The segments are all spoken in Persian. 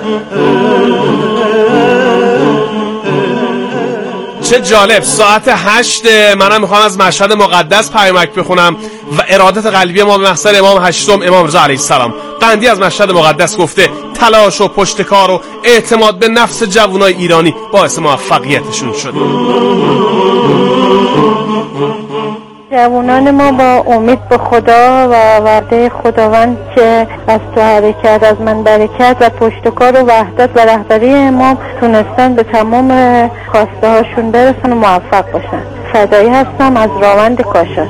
چه جالب، ساعت 8 منم میخوام از مشهد مقدس پیامک بخونم و ارادت قلبی ما به محضر امام هشتم امام رضا علیه السلام. قندی از مشهد مقدس گفته تلاش و پشتکار و اعتماد به نفس جوانای ایرانی باعث موفقیتشون شد. جوانان ما با امید به خدا و وعده خداوند که از تو حرکت از من برکت و پشتکار و وحدت و رهبری امام تونستن به تمام خواسته هاشون برسن و موفق باشن. فدایی هستم از راوند کاشان.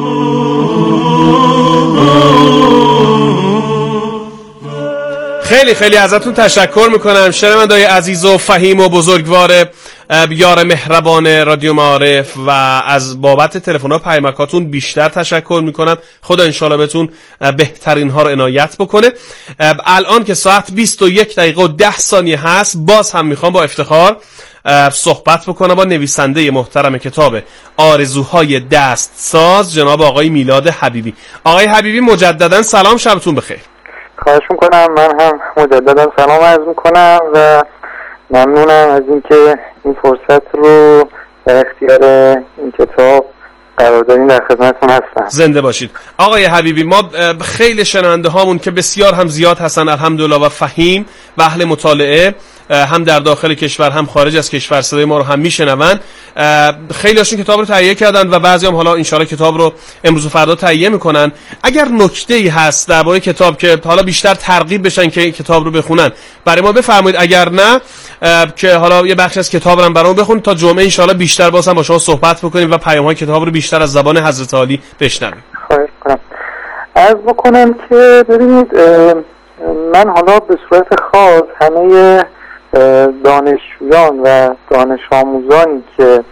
خیلی خیلی ازتون تشکر میکنم شنونده‌های عزیز و فهیم و بزرگوار یار مهربان رادیو معارف و از بابت تلفن‌ها و پیامکاتون بیشتر تشکر میکنم. خدا انشالله بهتون بهترین ها رو عنایت بکنه. الان که ساعت 21 دقیقه و 10 ثانیه هست باز هم میخوام با افتخار صحبت بکنم با نویسنده محترم کتاب آرزوهای دستساز جناب آقای میلاد حبیبی. آقای حبیبی مجددا سلام، شبتون بخیر. خواهش میکنم. من هم مجددا سلام عرض میکنم و ممنونم از اینکه این فرصت رو در اختیار این کتاب قرار دادین. در خدمتتون هستم. زنده باشید. آقای حبیبی، ما خیلی شنونده هامون که بسیار هم زیاد هستن الحمدلله و فهیم و اهل مطالعه هم در داخل کشور هم خارج از کشور صدای ما رو هم میشنون. خیلی هاشون کتاب رو تهیه کردن و بعضی هم حالا انشالله کتاب رو امروز و فردا تهیه میکنن. اگر نکته‌ای هست درباره کتاب که حالا بیشتر ترغیب بشن که کتاب رو بخونن برای ما بفرمایید، اگر نه که حالا یه بخش از کتاب رو هم برام بخونید تا جمعه انشالله بیشتر باز هم با شما صحبت بکنیم و پیام‌های کتاب رو بیشتر از زبان حضرت عالی بشنویم. خواهش می‌کنم. عرض بکنم که ببینید من حالا به صورت خاص همه دانشجویان و دانش آموزانی که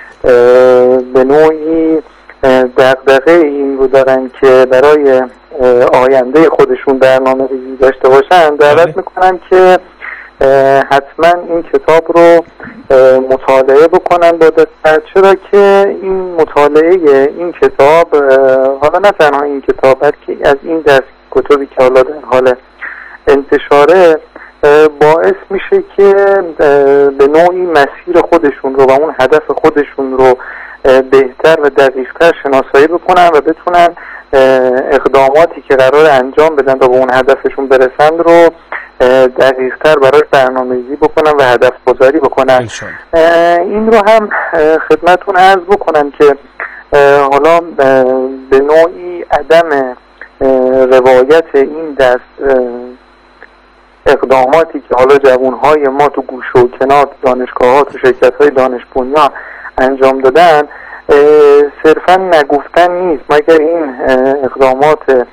به نوعی دغدغه این رو دارن که برای آینده خودشون برنامه‌ریزی داشته باشن دعوت میکنم که حتما این کتاب رو مطالعه بکنن با دقت، چرا که این مطالعه این کتاب حالا نه تنها این کتاب بلکه از این دست کتابی که حالا در حال انتشاره باعث میشه که به نوعی مسیر خودشون رو و اون هدف خودشون رو بهتر و دقیق‌تر شناسایی بکنن و بتونن اقداماتی که قرار انجام بدن تا به اون هدفشون برسند رو دقیق‌تر برای برنامه‌ریزی بکنن و هدف گذاری بکنن. این رو هم خدمتتون عرض بکنم که حالا به نوعی عدم روایت این دست اقداماتی که حالا جوانهای ما تو گوشه و کنار دانشگاه‌ها تو شرکت‌های دانش بنیان انجام دادن صرفا نگفتن نیست، مگر این اقدامات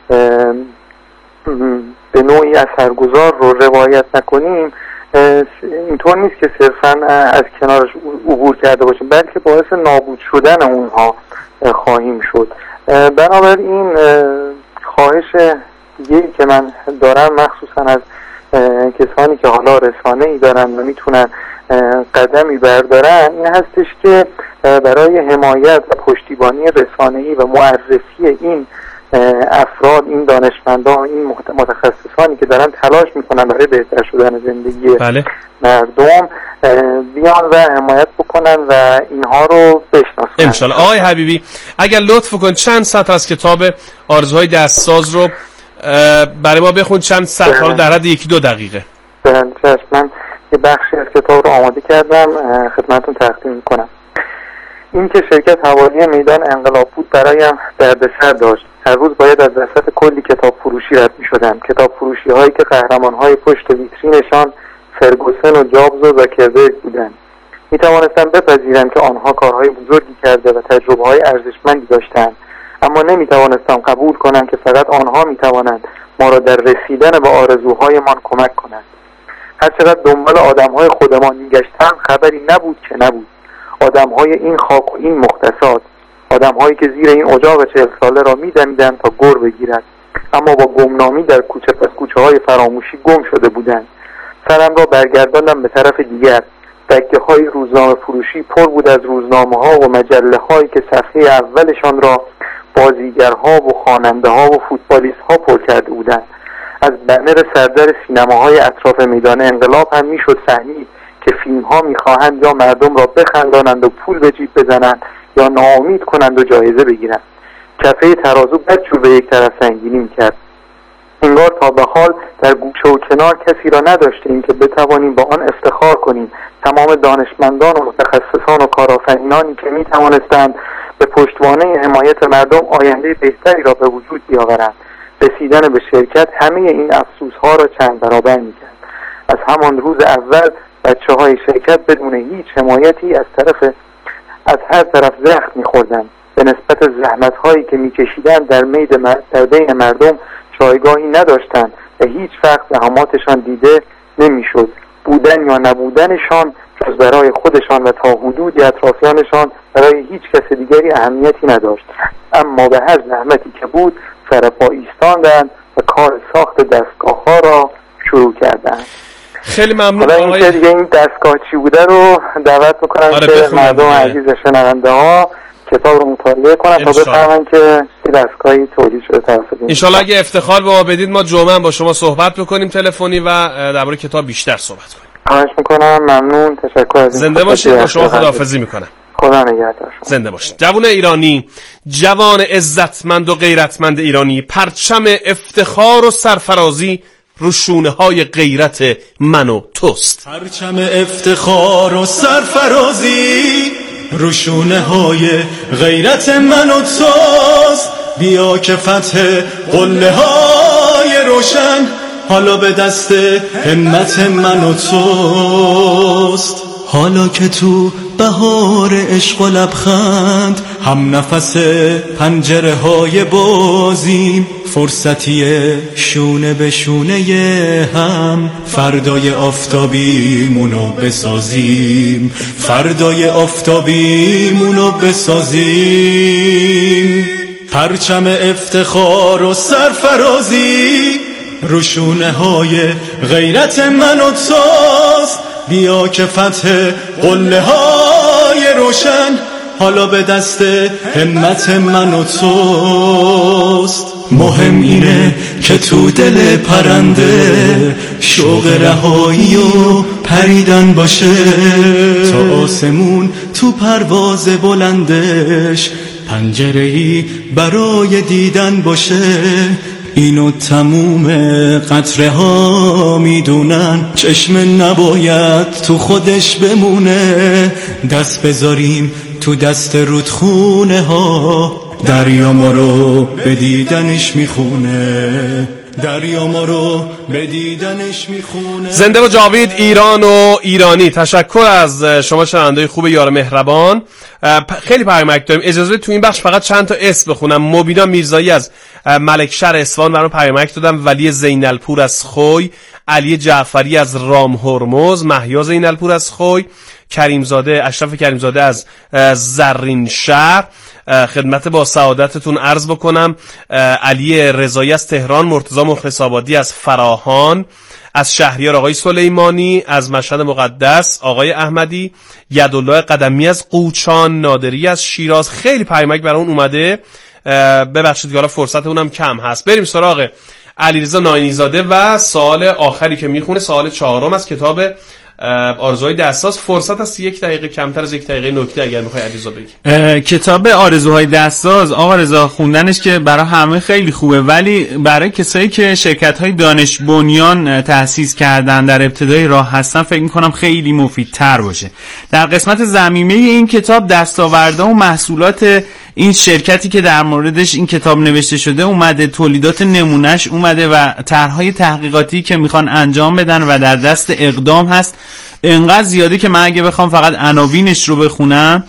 به نوعی اثرگذار رو روایت نکنیم اینطور نیست که صرفا از کنارش عبور کرده باشیم، بلکه باعث نابود شدن اونها خواهیم شد. بنابراین خواهش دیگه‌ای که من دارم مخصوصا از کسانی که حالا رسانه‌ای دارن و میتونن قدمی بردارن این هستش که برای حمایت و پشتیبانی رسانه‌ای و معرفی این افراد، این دانشمندان، این متخصصانی که دارن تلاش میکنن برای بهتر شدن زندگی مردم بیان و حمایت بکنن و اینها رو بشناسن انشالله. آقای حبیبی اگر لطف کن چند سطر از کتاب آرزوهای دستساز رو برای ما بخون، چند سطر رو در حد 1-2 دقیقه. من یه بخشی از کتاب رو آماده کردم خدمتتون تقدیم میکنم. این که شرکت حوالی میدان انقلاب بود برایم دردسر داشت. هر روز باید از وسط کلی کتاب فروشی رد می شدم. کتاب فروشی هایی که قهرمان های پشت ویترینشان فرگوسن و جابز و زاکربرگ بودند. می توانستم بپذیرم که آنها کارهای بزرگی کرده و تجربه های ارزشمندی داشتند، اما نمی توانستم قبول کنم که فقط آنها می توانند ما را در رسیدن به آرزوهایمان کمک کنند. هر چقدر دنبال آدم‌های خودمان می‌گشتم خبری نبود که نبود. آدم‌های این خاک و این مختصات، آدم‌هایی که زیر این اجاق 40 ساله را می‌دمیدند تا گر بگیرد، اما با گمنامی در کوچه پس کوچه‌های فراموشی گم شده بودند. سرم را برگرداندم به طرف دیگر. دکه‌های روزنامه فروشی پر بود از روزنامه‌ها و مجله‌هایی که صفحه اولشان را بازیگرها و خواننده‌ها و فوتبالیست‌ها پر کرده بودند. از بنر سردر سینماهای اطراف میدان انقلاب هم میشد فهمید که فیلم ها میخواهند یا مردم را بخندانند و پول به جیب بزنند یا ناامید کنند و جایزه بگیرند. کفه ترازو بدجور به یک طرف سنگینی میکرد. انگار تا به حال در گوشه و کنار کسی را نداشتیم که بتوانیم با آن افتخار کنیم. تمام دانشمندان و متخصصان و کارآفرینانی که میتوانستند به پشتوانه حمایت مردم آینده بهتری را به وجود بیاورند، رسیدن به شرکت همه این افسوس‌ها را چند برابر می‌کرد. از همان روز اول بچه‌های شرکت بدون هیچ حمایتی از هر طرف زخم می‌خوردند. به نسبت زحمت‌هایی که می‌کشیدند در بین مردم جایگاهی نداشتند و هیچ وقت زحماتشان دیده نمی‌شد. بودن یا نبودنشان جز برای خودشان و تا حدودی اطرافیانشان برای هیچ کس دیگری اهمیتی نداشت. اما به هر زحمتی که بود سر پا ایستاندند و کار ساخت دستگاه‌ها را شروع کردند. خیلی ممنون. حالا این دیگه این دستگاه چی بوده رو دعوت میکنم که مردم عزیز شنونده ها کتاب رو مطالعه کنن تا بفهمن که دستگاهی تولید شده توسط این. انشالله اگه افتخار به ما بدید ما جمعه با شما صحبت بکنیم تلفنی و درباره کتاب بیشتر صحبت کنیم. خواهش میکنم. ممنون. تشکر از این. زنده باشید. با شما خداحافظی میکنم. خدا نگهدار. زنده باشید. جوان ایرانی، جوان عزتمند و غیرتمند ایرانی، پرچم افتخار و سرفرازی رو شونه های غیرت من و توست. پرچم افتخار و سرفرازی رو شونه های غیرت من و توست. بیا که فتح قله های روشن حالا به دست همت من و توست. حالا که تو بهار عشق و لبخند هم نفس پنجره های بازیم، فرصتی شونه به شونه هم فردای آفتابیمونو بسازیم، فردای آفتابیمونو بسازیم. پرچم افتخار و سرفرازی رو شونه های غیرت من و توست. بیا که فتح قله های روشن حالا به دست همت من و توست. مهم اینه که تو دل پرنده شوق رهایی و پریدن باشه، تا آسمون تو پرواز بلندش پنجره‌ای برای دیدن باشه. اینو تموم قطره ها میدونن، چشم نباید تو خودش بمونه. دست بذاریم تو دست رودخونه ها، دریا ما رو به دیدنش میخونه، دریا ما رو به دیدنش میخونه. زنده و جاوید ایران و ایرانی. تشکر از شما شنونده‌های خوب یار مهربان. خیلی پیامک داریم. اجازه تو این بخش فقط چند تا اسم بخونم. مبینا میرزایی از ملکشهر اصفهان برام پیامک دادم. ولی زینالپور از خوی، علی جعفری از رام هرمز، مهیا زینالپور از خوی، کریمزاده اشرف کریمزاده از زرین شهر. خدمت با سعادتتون عرض بکنم. علی رضایی از تهران، مرتضی مخلص آبادی از فراهان، از شهریار آقای سلیمانی، از مشهد مقدس آقای احمدی، یدالله قدمی از قوچان، نادری از شیراز. خیلی پیامک برای اون اومده. ببخشید که حالا فرصت اونم کم هست. بریم سراغ علیرضا ناینی‌زاده و سوال آخری که میخونه، سوال 4 از کتاب آرزوهای دستساز. فرصت است 1 دقیقه، کمتر از 1 دقیقه نکته اگر میخوای علیرضا بگی. کتاب آرزوهای دستساز آقا رضا خوندنش که برای همه خیلی خوبه، ولی برای کسایی که شرکت‌های دانش بنیان تأسیس کردن در ابتدای راه هستن فکر می‌کنم خیلی مفیدتر باشه. در قسمت ضمیمه این کتاب دستاوردها و محصولات این شرکتی که در موردش این کتاب نوشته شده اومده، تولیدات نمونهش اومده و طرح‌های تحقیقاتی که میخوان انجام بدن و در دست اقدام هست. اینقدر زیاده که من اگه بخوام فقط عناوینش رو بخونم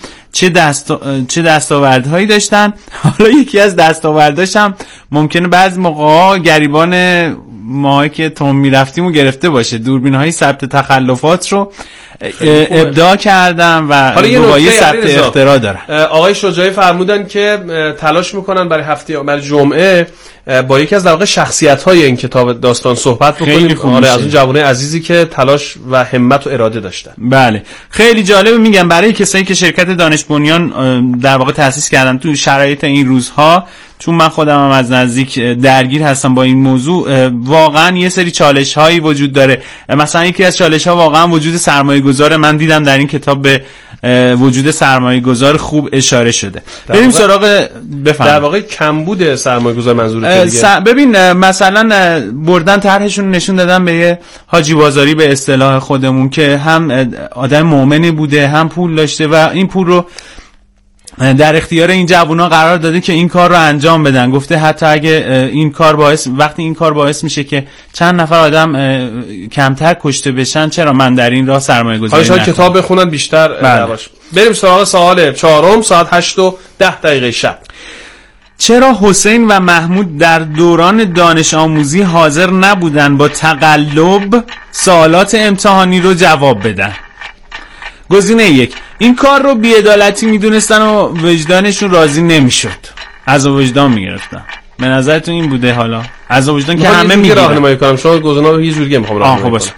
چه دستاوردهایی داشتن. حالا یکی از دستاورداش هم ممکنه بعضی موقع‌ها گریبان ما که تون میرفتیم و گرفته باشه، دوربین‌های ثبت تخلفات رو ابداع کردن و روایی ثبت اختراع دارن. آقای شجاعی فرمودن که تلاش میکنن برای هفته برای جمعه با یکی از در واقع شخصیت‌های این کتاب داستان صحبت بکنیم. آره، از اون جوانای عزیزی که تلاش و همت و اراده داشتن. بله، خیلی جالبه. میگم برای کسایی که شرکت دانش بنیان در واقع تأسیس کردن تو شرایط این روزها، چون من خودم هم از نزدیک درگیر هستم با این موضوع، واقعا یه سری چالش هایی وجود داره. مثلا یکی از چالش ها واقعا وجود سرمایه گذار. من دیدم در این کتاب به وجود سرمایه گذار خوب اشاره شده. بریم سراغ بفرمایید. در واقع کمبود سرمایه گذار منظورته دیگه. ببین مثلا بردن طرحشون نشون دادن به یه حاجی بازاری به اصطلاح خودمون که هم آدم مؤمنی بوده، هم پول داشته و این پول رو در اختیار این جوونا قرار داده که این کار رو انجام بدن. گفته حتی اگه این کار وقتی این کار باعث میشه که چند نفر آدم کمتر کشته بشن، چرا من در این راه سرمایه گذاری نکنم؟ حالا کتاب بخونن بیشتر باشه. بریم سراغ سوال 4 ساعت 8:10 شب. چرا حسین و محمود در دوران دانش آموزی حاضر نبودن با تقلب سوالات امتحانی رو جواب بدن؟ گزینه 1: این کار رو بی‌عدالتی میدونستن و وجدانشون راضی نمیشد، از وجدان میگرفتن. به نظرتون این بوده؟ حالا از وجدان که همه میگن راهنمایی کنم، شما گزینه رو یه جوری میخوام راهنمایی کنم.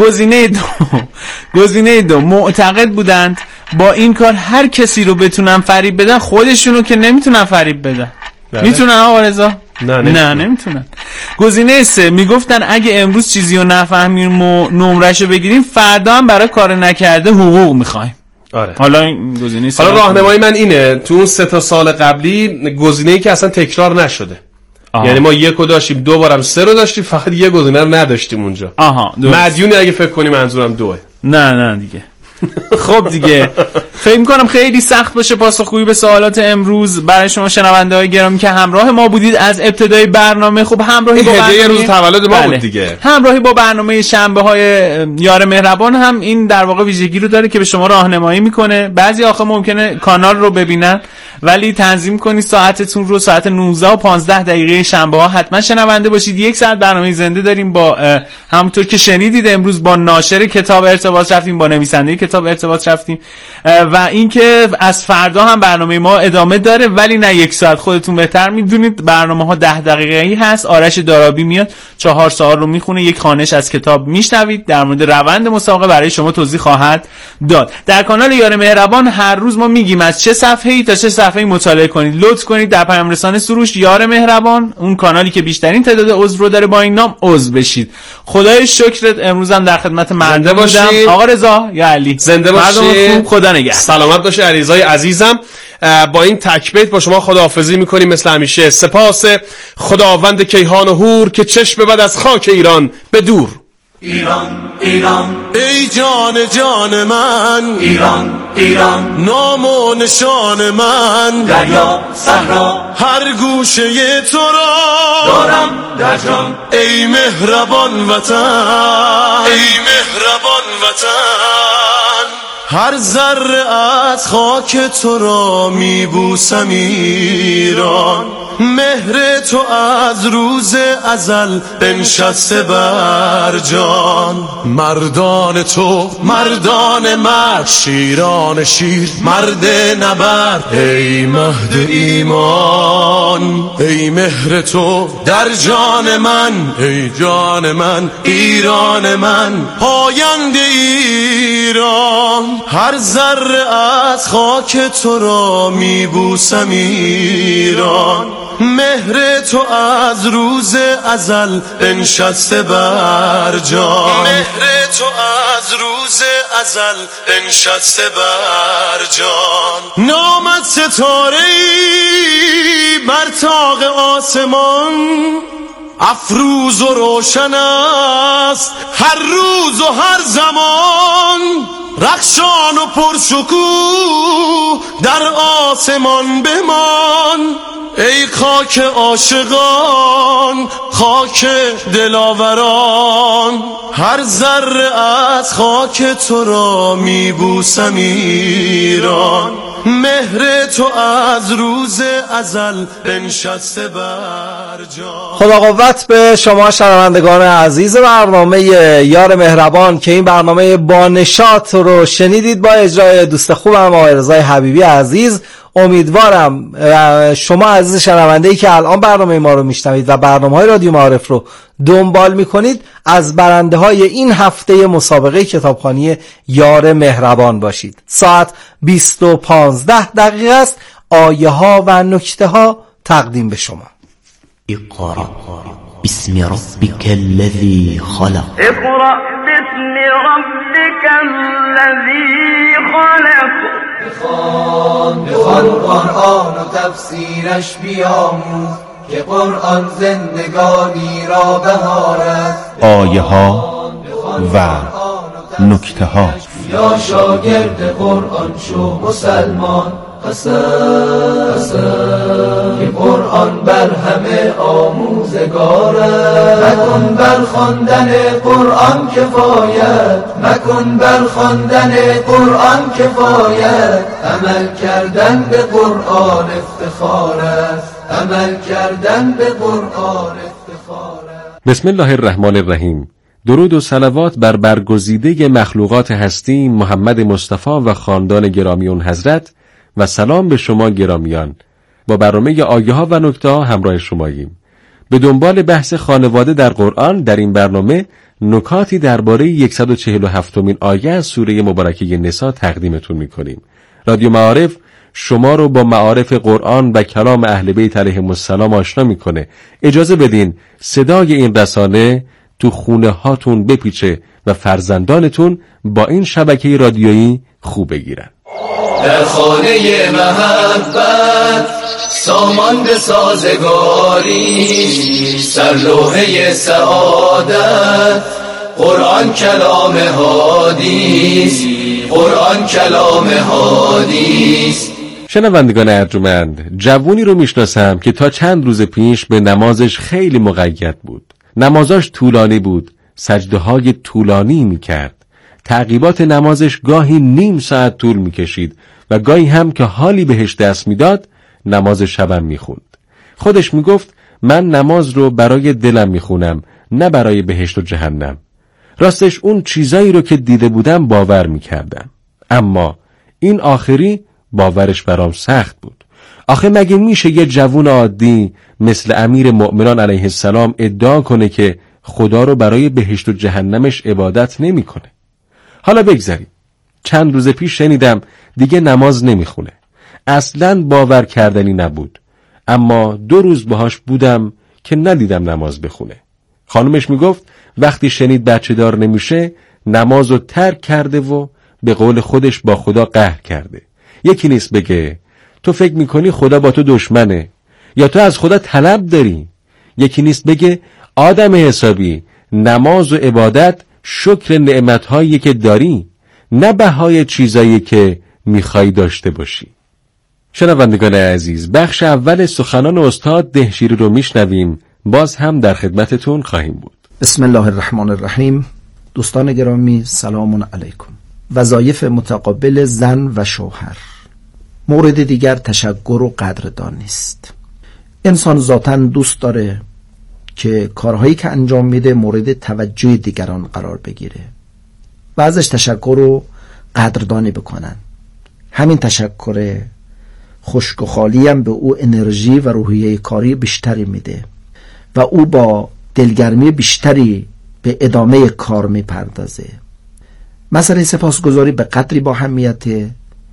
گزینه 2: معتقد بودند با این کار هر کسی رو بتونن فریب بدن، خودشونو که نمیتونن فریب بدن. میتونن آقا رضا؟ نه نمیتونن. گزینه 3: میگفتن اگه امروز چیزی رو نفهمیم و نمرهشو بگیریم، فردا هم برای کار نکرده حقوق میخوایم. آره. حالا این گزینه حالا راهنمایی من اینه، تو اون 3 سال قبلی گزینه‌ای که اصلا تکرار نشده. یعنی ما 1 رو داشتیم، 2 بارم 3 رو داشتیم، فقط یه گزینه رو نداشتیم اونجا. مدیونی اگه فکر کنی منظورم 2. نه دیگه. خب دیگه فکر می‌کنم خیلی سخت باشه پاسخگویی به سوالات امروز برای شما شنونده‌های گرامی که همراه ما بودید از ابتدای برنامه. خب همراهی با برنامه روز تولد ما بود دیگه. همراهی با برنامه شنبه‌های یار مهربان هم این در واقع ویژگی رو داره که به شما راهنمایی میکنه. بعضی آخه ممکنه کانال رو ببینن ولی تنظیم کنید ساعتتون رو ساعت 19:15 شنبه‌ها حتما شنونده باشید. 1 ساعت برنامه زنده داریم با همونطور که شنیدید امروز با ناشر کتاب ارتباط رفتیم، با نویسنده کتاب ارتباط رفتیم و اینکه از فردا هم برنامه ما ادامه داره ولی نه 1 ساعت. خودتون بهتر میدونید برنامه‌ها 10 دقیقه‌ای هست. آرش دارابی میاد 4 ساعت رو میخونه، یک خوانش از کتاب میشنوید، در مورد روند مسابقه برای شما توضیح خواهد داد. در کانال یار مهربان هر روز ما میگیم از چه صفحه‌ای تا چه صفحه‌ای مطالعه کنید. لطف کنید در پیام رسانه سروش یار مهربان، اون کانالی که بیشترین تعداد عضو رو داره با این نام، عضو بشید. خدای شکرت امروز هم در خدمت مردم بودم. آقا رضا یا علی زنده باشید، خدا نگهدار، سلامت باشه. علیرضای عزیزم با این تکبیت با شما خداحافظی میکنیم مثل همیشه. سپاس خداوند کیهان و هور که چشم بد از خاک ایران به دور. ایران ای جان من، ایران نام و نشان من، دریا صحرا هر گوشه تو را دارم در جان. ای مهربان وطن، ای مهربان وطن، هر ذره از خاک تو را میبوسم ایران. مهر تو از روز ازل بنشسته بر جان. مردان تو مردان مرد، شیران شیر مرد نبرد. ای مهد ایمان، ای مهر تو در جان من، ای جان من ایران من، پاینده ایران. هر ذره از خاک تو را میبوسم ایران. مهر تو از روز ازل بنشسته بر جان. مهر تو از روز ازل بنشسته بر جان. نامت ستاره‌ای بر طاق آسمان، افروز و روشن است هر روز و هر زمان. رخشان و پرشکوه در آسمان بمان. ای خاک عاشقان، خاک دلاوران، هر ذره از خاک تو را میبوسم ایران. مهر تو از روز ازل بنشسته بر جا. خدا قوت به شما شنوندگان عزیز برنامه یار مهربان که این برنامه با نشاط رو شنیدید با اجرای دوست خوبم آقای رضای حبیبی عزیز. امیدوارم شما عزیز شنونده‌ای که الان برنامه ما رو میشنوید و برنامه‌های رادیو معارف رو دنبال میکنید از برنده‌های این هفته مسابقه کتابخوانی یار مهربان باشید. ساعت 20:15 است. آیه ها و نکته ها تقدیم به شما. اقرأ باسم ربك الذي خلق. اقرأ باسم ربك الذي خلق. بخوان قرآن و تفسیرش بیاموز که قرآن زندگانی را بهار است. آیه ها و نکته ها. یا شاگرد قرآن شو مسلمان، قسم که قرآن بر همه آموزگار است. مکن بر خواندن قرآن کفایت، مکن بر خواندن قرآن کفایت. عمل کردن به قرآن افتخار است، عمل کردن به قرآن افتخار است. بسم الله الرحمن الرحیم. درود و صلوات بر برگزیده مخلوقات هستی محمد مصطفی و خاندان گرامی اون حضرت و سلام به شما گرامیان. با برنامه آیه ها و نکته ها همراه شماییم. به دنبال بحث خانواده در قرآن در این برنامه نکاتی درباره 147مین آیه از سوره مبارکه نساء تقدیمتون میکنیم. رادیو معارف شما رو با معارف قرآن و کلام اهل بیت علیهم السلام آشنا میکنه. اجازه بدین صدای این رسانه تو خونه هاتون بپیچه و فرزندانتون با این شبکه رادیویی خوب بگیرن. در خانه محبت سامان به سازگاری، سرلوحه سعادت قرآن کلام هادیست، قرآن کلام هادیست. شنوندگان ارجمند، جوونی رو میشناسم که تا چند روز پیش به نمازش خیلی مقید بود. نمازاش طولانی بود، سجده‌های طولانی میکرد. تعقیبات نمازش گاهی نیم ساعت طول میکشید و گاهی هم که حالی بهش دست میداد نماز شبم میخوند. خودش میگفت من نماز رو برای دلم میخونم، نه برای بهشت و جهنم. راستش اون چیزایی رو که دیده بودم باور میکردم، اما این آخری باورش برام سخت بود. آخه مگه میشه یه جوون عادی مثل امیر مؤمنان علیه السلام ادعا کنه که خدا رو برای بهشت و جهنمش عبادت نمیکنه؟ حالا بگذاریم. چند روز پیش شنیدم دیگه نماز نمیخونه. اصلاً باور کردنی نبود. اما 2 روز باهاش بودم که ندیدم نماز بخونه. خانمش میگفت وقتی شنید بچه دار نمیشه نمازو ترک کرده و به قول خودش با خدا قهر کرده. یکی نیست بگه تو فکر میکنی خدا با تو دشمنه یا تو از خدا طلب داری. یکی نیست بگه آدم حسابی نماز و عبادت شکر نعمتهایی که داری، نه بهای چیزایی که میخوای داشته باشی. شنوندگان عزیز، بخش اول سخنان استاد دهشیری رو میشنویم. باز هم در خدمتتون خواهیم بود. بسم الله الرحمن الرحیم. دوستان گرامی سلام علیکم. وظایف متقابل زن و شوهر. مورد دیگر تشکر و قدردانی است. انسان ذاتاً دوست داره که کارهایی که انجام میده مورد توجه دیگران قرار بگیره و ازش تشکر و قدردانی بکنن. همین تشکر خشک و خالی هم به او انرژی و روحیه کاری بیشتری میده و او با دلگرمی بیشتری به ادامه کار میپردازه. مسئله سپاسگزاری به قدری با اهمیته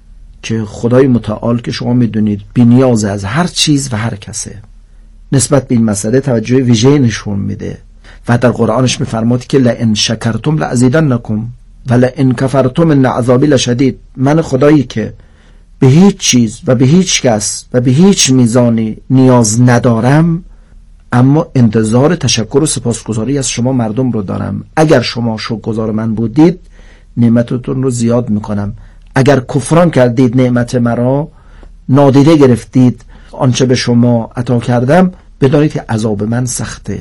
که خدای متعال که شما میدونید بی‌نیاز از هر چیز و هر کسه. نسبت به این مسئله توجه ویژه‌ای نشون میده و در قرآنش میفرماد که لئن شکرتم لازیدنکم و لئن کفرتم ان عذابی لشدید. من خدایی که به هیچ چیز و به هیچ کس و به هیچ میزانی نیاز ندارم، اما انتظار تشکر و سپاسگزاری از شما مردم رو دارم. اگر شما شکرگزار من بودید نعمتتون رو زیاد میکنم. اگر کفران کردید نعمت مرا، نادیده گرفتید آنچه به شما عطا کردم، بدانید که عذاب من سخته.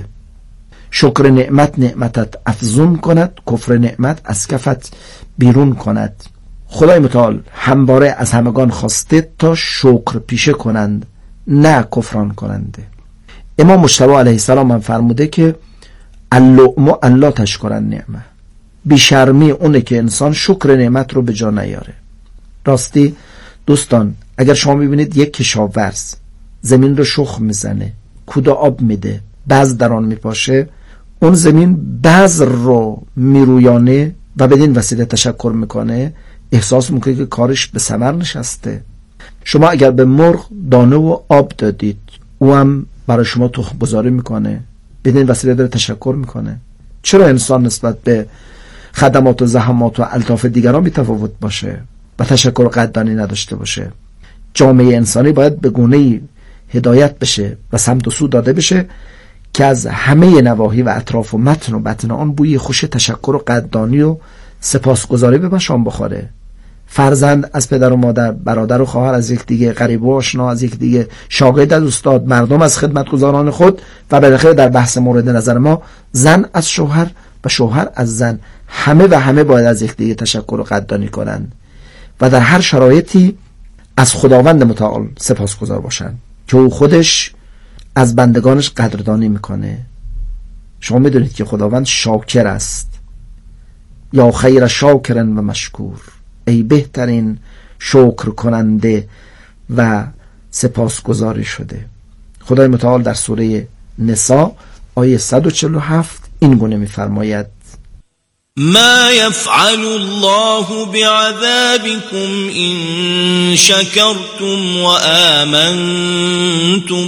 شکر نعمت نعمتت افزون کند، کفر نعمت از کفت بیرون کند. خدای متعال همواره از همگان خواسته تا شکر پیشه کنند نه کفران کننده. امام مجتبی علیه السلام هم فرموده که اللؤم ان لا تشکر النعمه، بیشرمی اونه که انسان شکر نعمت رو به جا نیاره. راستی دوستان، اگر شما ببینید یک کشاورز زمین رو شخم میزنه، کودا آب میده، بذر در آن میپاشه، اون زمین بذر رو میرویانه و بدین وسیله تشکر میکنه، احساس میکنه که کارش به ثمر نشسته. شما اگر به مرغ دانه و آب دادید، او هم برای شما تخم گذاری میکنه، بدین وسیله داره تشکر میکنه. چرا انسان نسبت به خدمات و زحمات و الطاف دیگران بی‌تفاوت باشه و تشکر و قدردانی نداشته باشه؟ جامعه انسانی باید به گونه‌ای هدایت بشه و سمت و سو داده بشه که از همه نواحی و اطراف و متن و بطن آن بوی خوش تشکر و قدردانی و سپاسگزاری به مشام بخوره. فرزند از پدر و مادر، برادر و خواهر از یک دیگه، غریب و آشنا از یک دیگه، شاگرد از استاد، مردم از خدمتگزاران خود و بالاخره در بحث مورد نظر ما زن از شوهر و شوهر از زن، همه باید از یک دیگه تشکر و قدردانی کنند و در هر شرایطی از خداوند متعال سپاسگزار باشند که او خودش از بندگانش قدردانی میکنه. شما میدونید که خداوند شاکر است. یا خیر شاکرن و مشکور، ای بهترین شکر کننده و سپاسگزاری شده. خدای متعال در سوره نساء آیه 147 این گونه میفرماید: ما يفعل الله بعذابكم إن شكرتم وآمنتم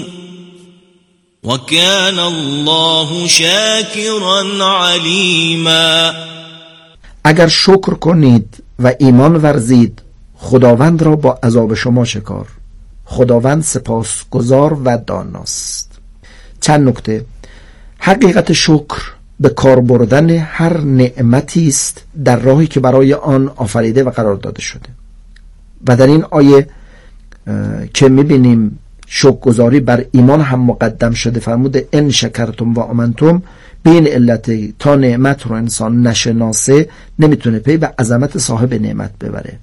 وكان الله شاكرا عليما. اگر شکر کنید و ایمان ورزید، خداوند را با عذاب شما شکار. خداوند سپاسگزار و داناست. چند نکته. حقیقت شکر به کار بردن هر نعمتی است در راهی که برای آن آفریده و قرار داده شده. و در این آیه که میبینیم شکرگزاری بر ایمان هم مقدم شده، فرموده ان شکرتم و آمنتم، به این علت تا نعمت رو انسان نشناسه نمیتونه پی به عظمت صاحب نعمت ببره.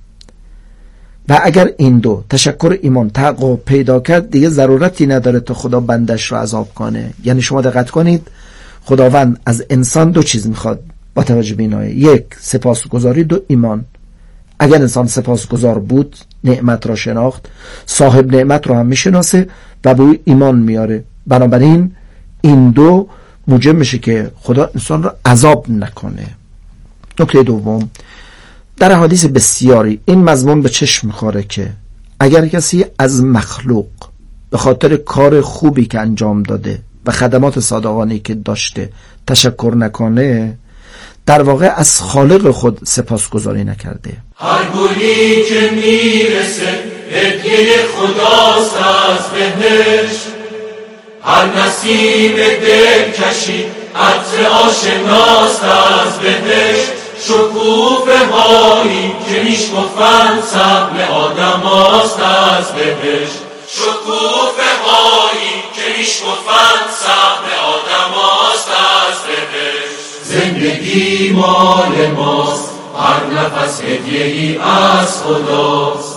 و اگر این دو تشکر ایمان تحقق پیدا کرد، دیگه ضرورتی نداره تا خدا بندش رو عذاب کنه. یعنی شما دقت کنید، خداوند از انسان دو چیز میخواد با توجه به این آیه: یک، سپاسگزاری، دو، ایمان. اگر انسان سپاسگزار بود، نعمت را شناخت، صاحب نعمت رو هم میشناسه و به او ایمان میاره. بنابراین این دو موجب میشه که خدا انسان را عذاب نکنه. نکته دوم، در حدیث بسیاری این مضمون به چشم میخوره که اگر کسی از مخلوق به خاطر کار خوبی که انجام داده و خدمات صادقانه‌ای که داشته تشکر نکنه، در واقع از خالق خود سپاسگزاری نکرده. هر گلی که میرسه هدیه خداست از بهشت، هر نسیم دل کشی عطر آشناست از بهشت، شکوفه هایی که میشکفن سهم آدم هاست از بهشت، شکوفه هایی که میشکفن سهم آدم هاست از بهشت. زندگی مال ماست، هر نفس هدیه ای از خداست.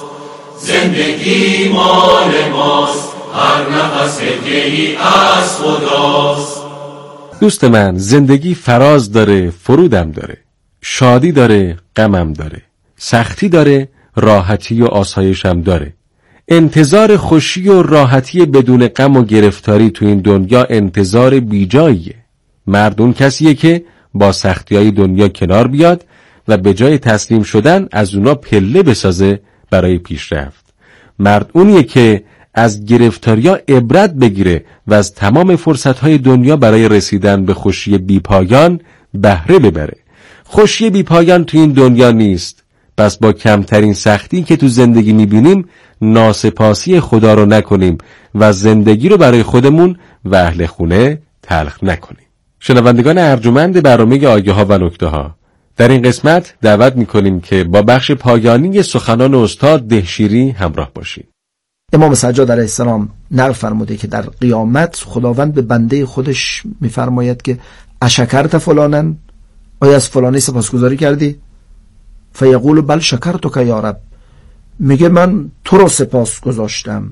زندگی مال ماست، هر نفس هدیه ای از خداست. دوست من، زندگی فراز داره، فرودم داره، شادی داره، غمم داره، سختی داره، راحتی و آسایشم داره. انتظار خوشی و راحتی بدون غم و گرفتاری تو این دنیا انتظار بیجاییه. مرد اون کسیه که با سختیای دنیا کنار بیاد و به جای تسلیم شدن از اونا پله بسازه برای پیشرفت. مرد اونیه که از گرفتاریا عبرت بگیره و از تمام فرصتهای دنیا برای رسیدن به خوشی بیپایان بهره ببره. خوشی بیپایان تو این دنیا نیست. پس با کمترین سختی که تو زندگی میبینیم ناسپاسی خدا رو نکنیم و زندگی رو برای خودمون و اهل خونه تلخ نکنیم. شنوندگان ارجمند برنامه آیه ها و نکته ها، در این قسمت دعوت میکنیم که با بخش پایانی سخنان استاد دهشیری همراه باشیم. امام سجاد علیه السلام نقل فرموده که در قیامت خداوند به بنده خودش میفرماید که اشکرت فلانن، آیا از فلانی سپاسگزاری کردی؟ فیقول بل شکرتک یا رب، میگه من تو رو سپاس گذاشتم.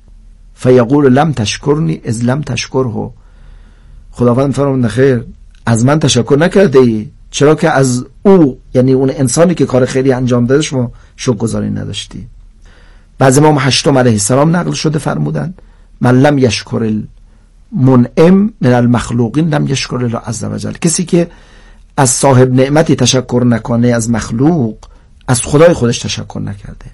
فیقول لم تشکرنی اذ لم تشکره، خداوند فرمود خیر، از من تشکر نکرده ای، چرا که از او، یعنی اون انسانی که کار خیری انجام داده، شما شکرگزاری نداشتی. بعضی امام هشتم علیه السلام نقل شده فرمودن من لم یشکر المنعم من المخلوقین لم یشکر الله عز وجل، کسی که از صاحب نعمتی تشکر نکنه از مخلوق، از خدای خودش تشکر نکرده.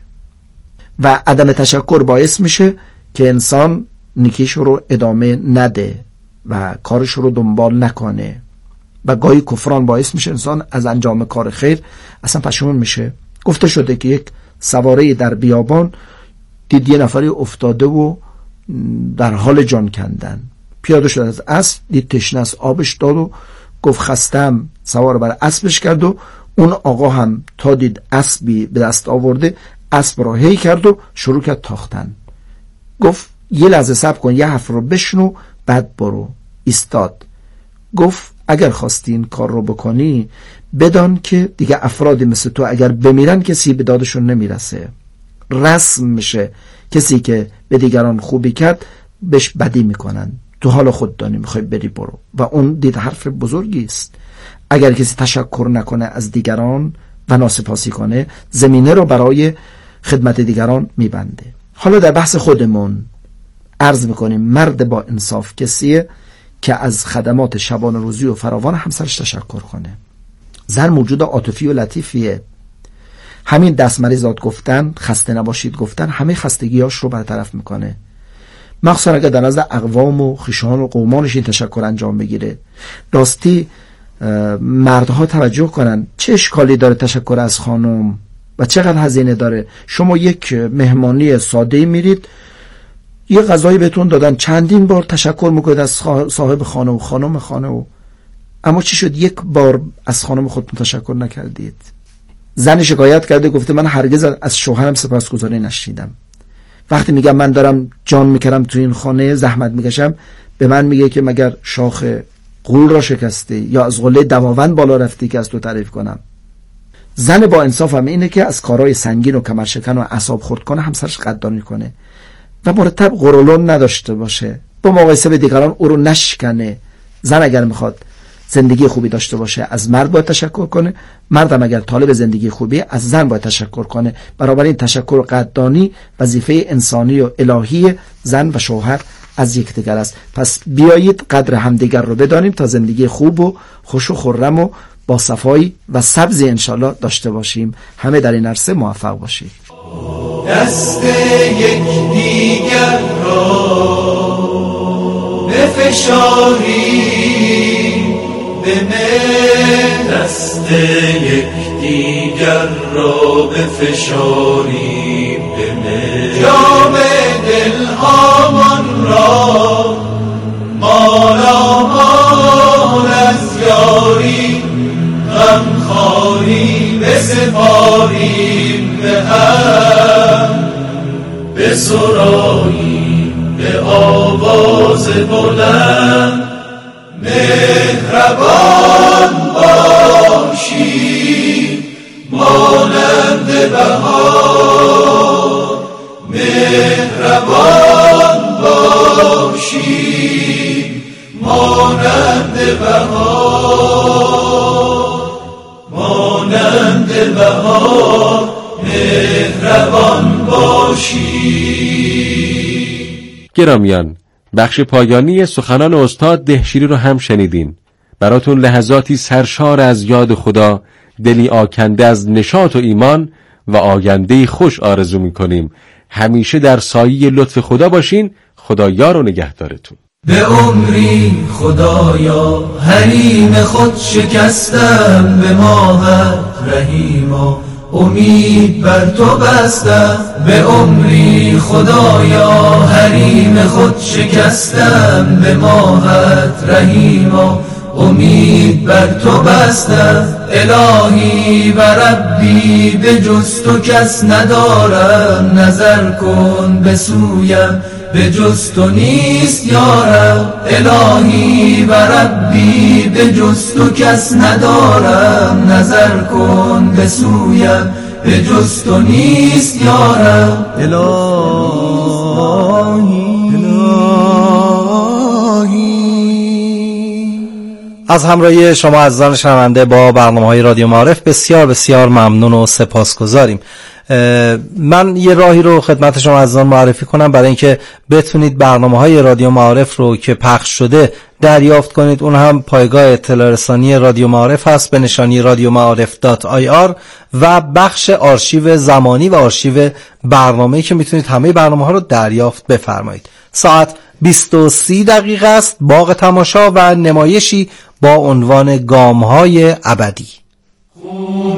و عدم تشکر باعث میشه که انسان نیکیش رو ادامه نده و کارش رو دنبال نکنه و گاهی کفران باعث میشه انسان از انجام کار خیر اصلا پشیمون میشه. گفته شده که یک سواره در بیابان دید یه نفری افتاده و در حال جان کندن، پیاده شد از اسب، دید تشنه است، آبش داد و گفت خستم، سوار بر اسبش کرد و اون آقا هم تا دید اسبی به دست آورده اسب را هی کرد و شروع کرد تاختن. گفت یه لحظه صبر کن، یه حرف رو بشنو بعد برو. ایستاد. گفت اگر خواستی این کار رو بکنی بدان که دیگه افرادی مثل تو اگر بمیرن کسی به دادشون نمیرسه، رسم میشه کسی که به دیگران خوبی کرد بهش بدی میکنن، تو حال خود دانی میخوای بری برو. و اون دید حرف بزرگی است. اگر کسی تشکر نکنه از دیگران و ناسپاسی کنه، زمینه رو برای خدمت دیگران میبنده. حالا در بحث خودمون عرض میکنیم مرد با انصاف کسیه که از خدمات شبان روزی و فراوان همسرش تشکر کنه. زن موجود عاطفی و لطیفیه. همین دست مریضات گفتن، خسته نباشید گفتن، همه خستگیاش رو برطرف میکنه. مخصوصا اگر در نزد اقوام و خویشان و قومانش این تشکر انجام بگیره. راستی مردها توجه کنن چه اشکالی داره تشکر از خانم و چقدر هزینه داره. شما یک مهمانی ساده میرید، یه غذایی بهتون دادن، چندین بار تشکر میکنید از صاحب خانه و خانم خانه و اما چی شد یک بار از خانم خودتون تشکر نکردید؟ زن شکایت کرده، گفته من هرگز از شوهرم سپاسگزاری نشنیدم. وقتی میگم من دارم جان میکردم تو این خانه زحمت میکشم، به من میگه که مگر شاخ غول را شکسته یا از قله دماوند بالا رفتی که از تو تعریف کنم. زن با انصاف هم اینه که از کارهای سنگین و کمرشکن و اعصاب خرد کنه همسرش قدردانی کنه و مرتب غرولون نداشته باشه، با مقایسه به دیگران او رو نشکنه. زن اگر میخواد زندگی خوبی داشته باشه از مرد باید تشکر کنه، مردم اگر طالب زندگی خوبی از زن باید تشکر کنه. برابر این تشکر و قدردانی وظیفه انسانی و الهی زن و شوهر از یکدیگر است. پس بیایید قدر همدیگر رو بدانیم تا زندگی خوب و خوش و خرم و با صفایی و سبزی انشالله داشته باشیم. همه در این عرصه موفق باشید. دست یکدیگر را بفشاریم به مهر، دست یکدیگر را بفشاریم به مهر، جام دلهامان را مالامال از یاری غمخواری بسپاریم به هم، بسراییم به آواز بلند، مهربان باشیم مانند بهار، مهربان باشیم مانند بهار، مانند بهار مهربان باشیم. گرامیان، بخش پایانی سخنان استاد دهشیری رو هم شنیدین. براتون لحظاتی سرشار از یاد خدا، دلی آکنده از نشاط و ایمان و آینده خوش آرزو میکنیم. همیشه در سایه لطف خدا باشین. خدا یار و نگهدارتون. به عمری خدایا حریم خود شکستم، به ماهت رحیما امید بر تو بستم. به عمری خدایا حریم خود شکستم، به ماهت رحیما امید بر تو بستم. الهی و ربی به جز تو کس ندارم، نظر کن به سویم به جز تو نیست یارم. الهی و ربی به جز تو کس ندارم، نظر کن به سویم به جز تو نیست یارم. از همراهی شما عزیزان شنونده با برنامه‌های رادیو معارف بسیار بسیار ممنون و سپاسگزاریم. من یه راهی رو خدمت شما عزیزان معرفی کنم برای اینکه بتونید برنامه‌های رادیو معارف رو که پخش شده دریافت کنید. اون هم پایگاه اطلاع رسانی رادیو معارف هست به نشانی radioma'arif.ir و بخش آرشیو زمانی و آرشیو برنامه‌ای که میتونید همه برنامه‌ها رو دریافت بفرمایید. ساعت 20:30 است. باغ تماشا و نمایشی با عنوان گام‌های ابدی.